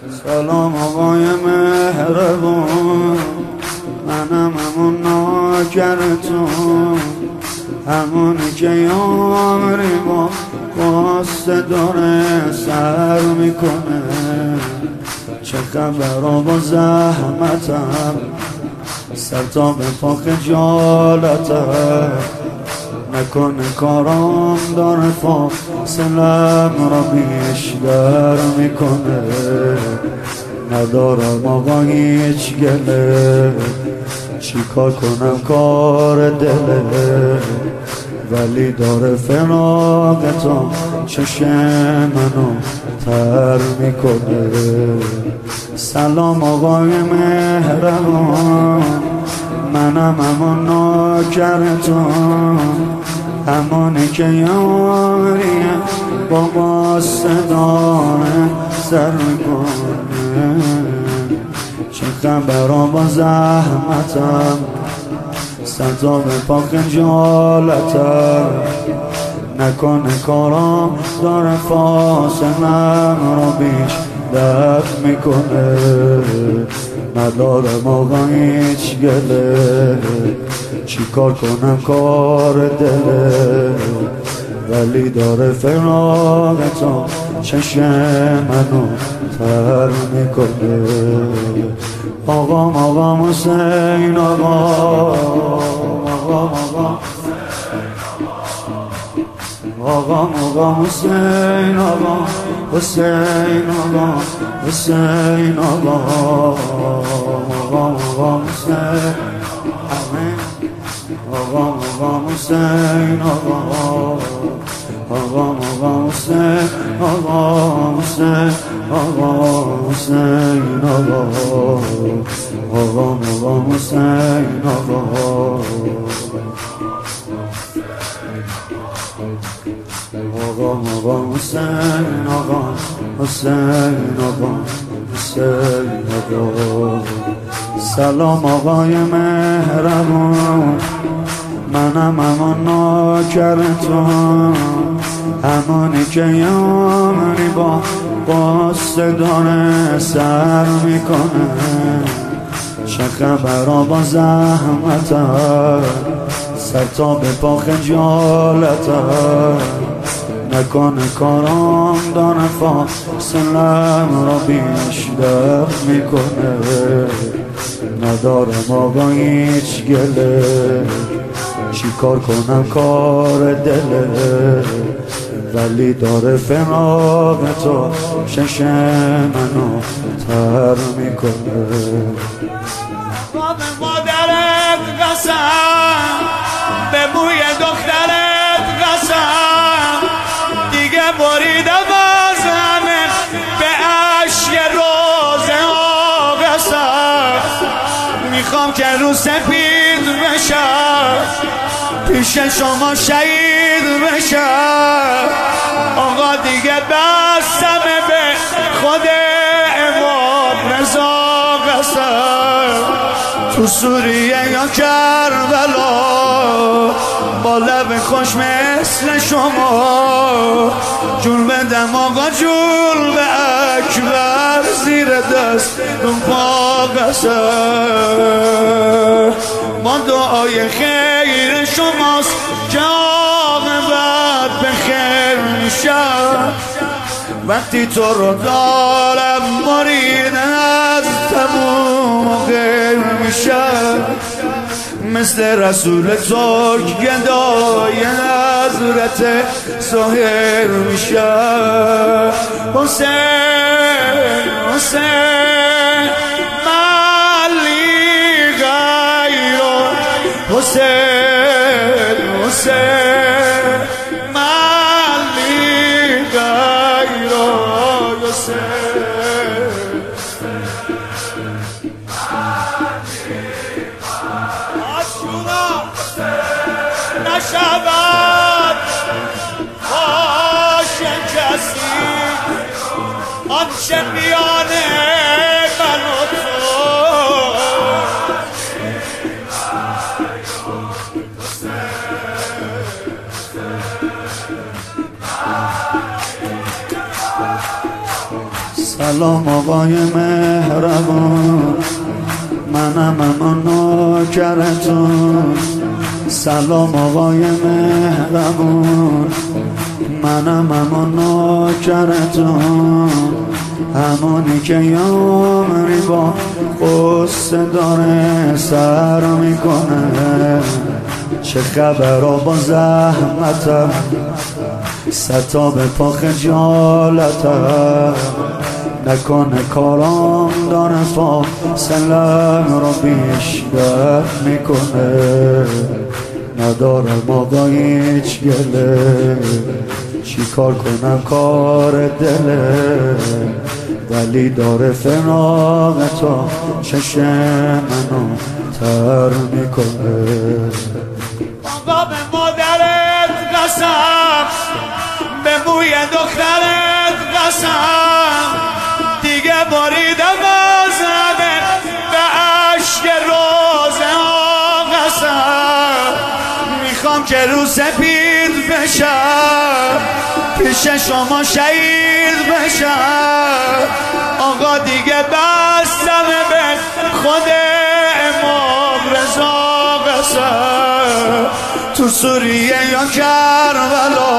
سلام آقای مهربون، منم همون ناکرتون، همونی که یاری با قصه داره سر میکنه. چه خبرها با زحمتم، سر تا به پا خجالتم، نکنه کارام داره فاصلم را بیشتر میکنه. ندارم آقا هیچ گله، چی کار کنم کار دله، ولی داره فراغتم چشم منو تر میکنه. سلام آقای مهربان، منم همون ناکرتون، همونی که یاریه با قصه داره سر میکنه. چه خبرها با زحمتم، سر تا به پا خجالتم، نکنه کارام داره فاصلم را بیشتر میکنه. ندارم آقا هیچ گله، چی کار کنم کار دله، ولی داره فراغتم چشم منو تر میکنه. آقا حسین، آقا حسین، آقا حسین، آقا حسین، آقا حسین، آمین. آقا حسین، آقا حسین، آقا حسین، آقا حسین، آقا حسین، آقا حسین، آقا حسین، آقا حسین، آقا. سلام آقای مهربون، منم همون ناکرتون، همونی که یاری با قصه داره سر میکنه. چه خبرها با زحمتم، سر تا به پا خجالتم، نکنه کارام داره فاصلم را بیشتر میکنه. ندارم آقا هیچ گله، چی کار کنم کار دله، ولی داره فراغتو چشم منو تر میکنه. با به مادرت قسم، به موی دخترت قسم، دیگه بریدم از همه به عشق روزه ها قسم. میخوام که رو سپید بشم، پیش شما شهید بشم. آقا دیگه بستمه به خود امام رضا قسم. تو سوریه یا کربلا، با لب خوش مثل شما، جون بدم آقا جون به اکبر، زیر دست اون پا قسم. ما دعای خیر شماست که عاقبت به خیر میشم. وقتی تو رو دارم مرید از تموم غیر میشم. مثل رسول ترک گدای حضرت سهر میشم. حسین حسین ملی غیرو، حسین حسین ملی غیرو، حسین نشود باشه کسی آنچه میان من و تو. سلام آقای مهربان، منم اما نوکرتون. سلام آقای مهربان، منم اما نوکرتون. همونی که یامری با قصه داره سر میکنه. چه خبرها با زحمتم، ستا به پا خجالتم. نکنه کارام داره فاصلم رو بیشتر میکنه. ندارم آقا هیچ گله، چی کار کنم کار دله. ولی داره فراغ تو چشم منو تر میکنه. آقا به مادرت قسم، به موی دخترت قسم، دیگه باریدم از همه به عشق روزه ها قسم. میخوام که رو سپید بشم، پیش شما شهید بشم. آقا دیگه بستم به خود امام رضا قسم. تو سوریه یا کربلا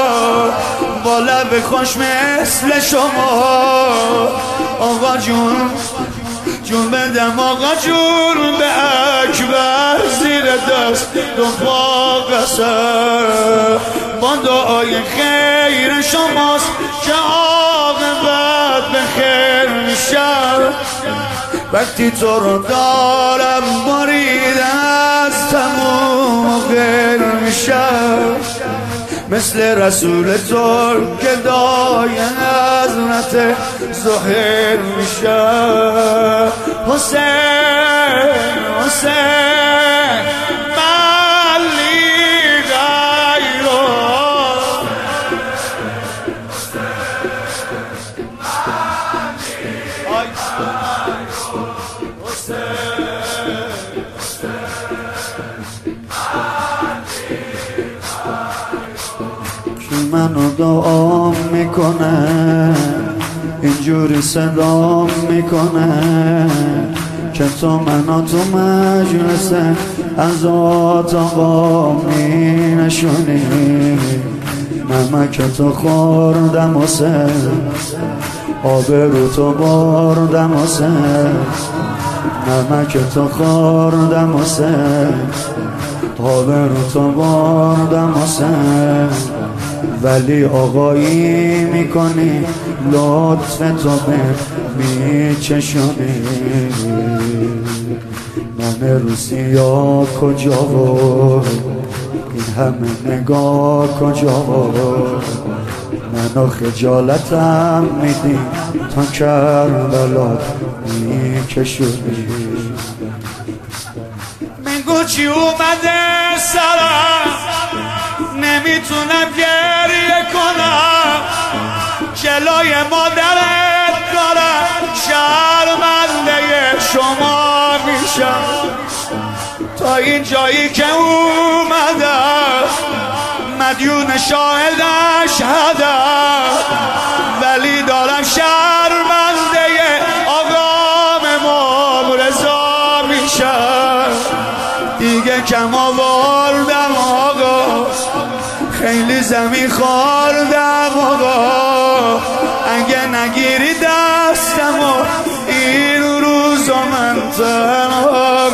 با لب خوش مثل شما. آقا جون بدم آقا جون به اکبر زیر دست دو پا قسم. با دعای خیر شماست که عاقبت به خیر میشم. وقتی تو رو دارم بریده از تموم غیر میشم. مثل رسول تو که دای حضرت ظاهر میشم. حسین حسین ملی غیرو. کی منو دعا میکنه، اینجوری صدا میکنه که تو منو تو مجلس ازات آقا می نشونی. نمک تو خوردم حسین، آبرو تو بردم حسین. نمک تو خوردم حسین، آبرو تو بردم حسین. ولی آقایی میکنی، لطف تو به میچشونی. من روسیا کجا و این همه نگاه کجا و منو خجالتم میدی تا کربلا میکشونی. میگو چی اومده سرم، نمیتونم گریه کنم. جلوی مادرت دارم شرمنده شما میشم. تا این جایی که اومدم مدیون شاهدش هدم. ولی دارم شرمنده آقام امام رضا میشم. دیگه کم آوردم آقا، خیلی زمین خوردم آقا. اگه نگیری دستم و این روزا من تنها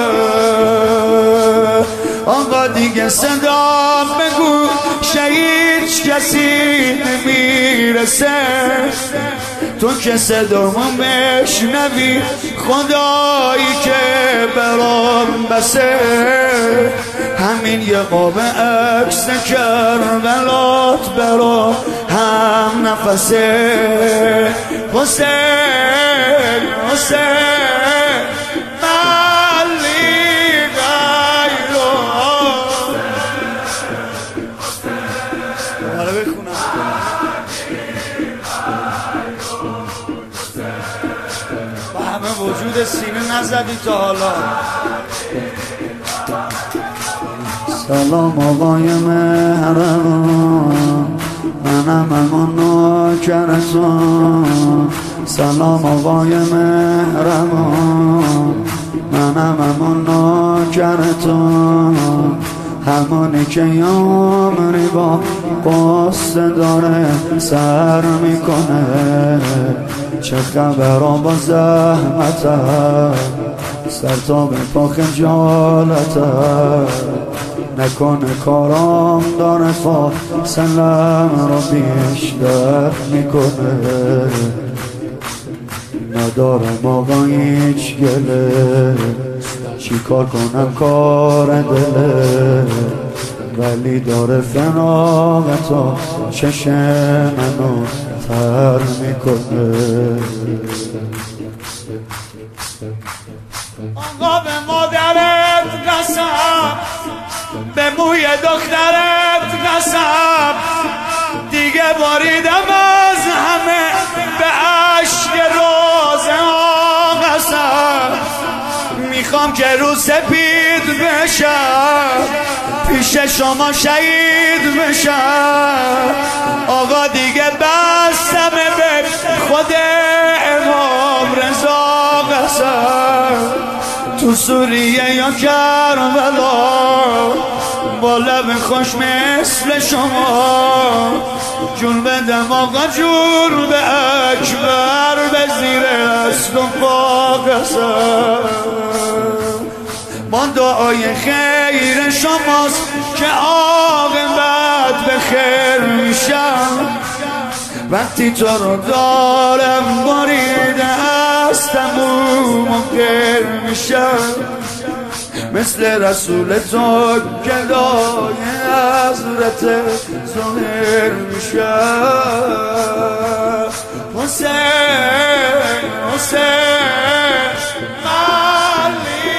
میشم. آقا دیگه صدا بگو هیچ کسی نمیرسه. تو که صدامو بشنوی خدایی که برام بسه. همین یه قاب عکس کربلات برام هم نفسه. حسین حسین ملی غیرو. حالا بخونم با همه وجود سینه نزدی تا حالا. سلام آقای مهربان، منم اما نوکرتون. سلام آقای مهربان، منم همون ناکرتون، همونی که یامری با قصه داره سر میکنه. چه خبرها با زحمتم، سر تا به پا خجالتم، نکنه کارام داره فاصلم رو بیشتر میکنه. ندارم آقا هیچ گله، چی کار کنم کار دله، ولی داره فراغتا چشم منو تر میکنه. آقا به مادرت قسم، به موی دخترت قسم، دیگه باریدم از همه به عشق روزه ها قسم. میخوام که رو سپید بشم، پیش شما شهید بشم. آقا دیگه بستمه به خود امام رضا قسم. تو سوریه یا کربلا با لب خوش مثل شما جون بدم آقا، جون به اکبر، به زیر دست و پا قسم. با دعای خیر شماست که عاقبت به خیر میشم. وقتی تو رو دارم بریده از تموم و غیر میشم. مثل رسول تو گدای حضرت ظاهر میشم. حسین حسین علی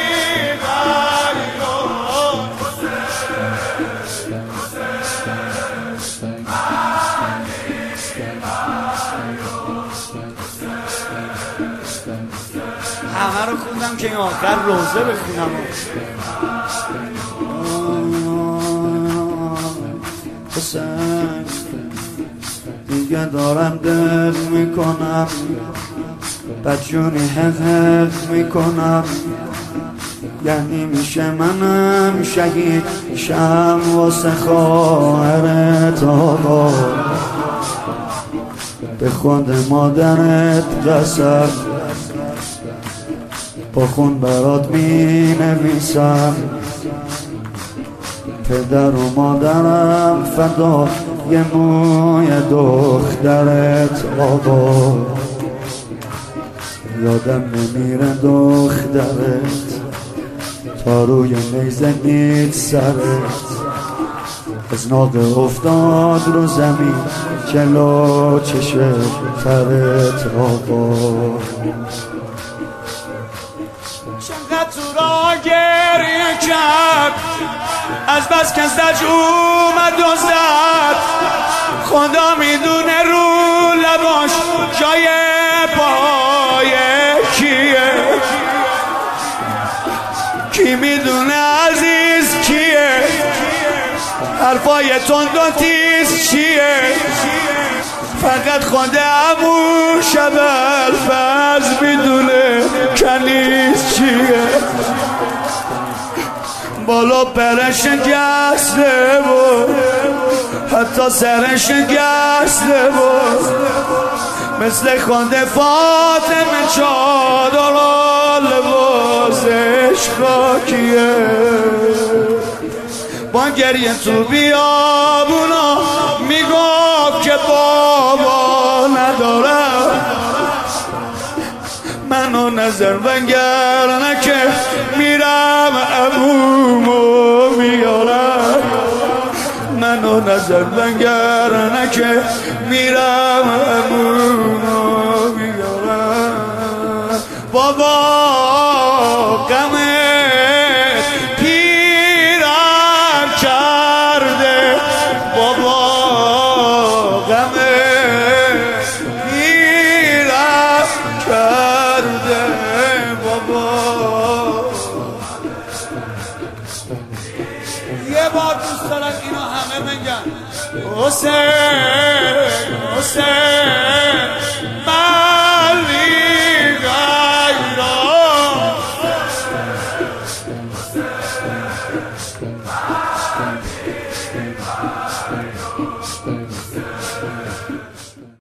همه رو خوندم که این آخر روزه بخونم. حسین دیگه دارم دل میکنم، بدجونی حق میکنم، یعنی میشه منم شهید شم واسه خواهرت آقا. به خود مادرت قسم، با خون برات می نویسم. پدر و مادرم فدا یه موی دخترت آقا. یادم نمیره دخترت تا روی نیزه دید سرت، از ناقه افتاد رو زمین جلو چشم ترت آقا. چقدر تو را گریه کرد، از بس که زج اومد و زد. خدا میدونه رو لباش جای پای کیه، کی میدونه عزیز کیه، حرفای تند و تیز چیه. فقط خود عمو شب الفز میدونه کنیز چیه. بالا پرش گسته بود، حتی سرش گسته بود، مثل خود فاطمه چادر و لباسش خاکیه. با گریه تو بیابونا میگفت که بابا ندارم، منو نظر بنگر که میرم عمومو میارم. منو نظر بنگر که میرم عمومو میارم. بابا غم پیرم کرده، بابا غم پیرم کرده، بابا. یه بار دوست دارم اینو همه بگن. حسین حسین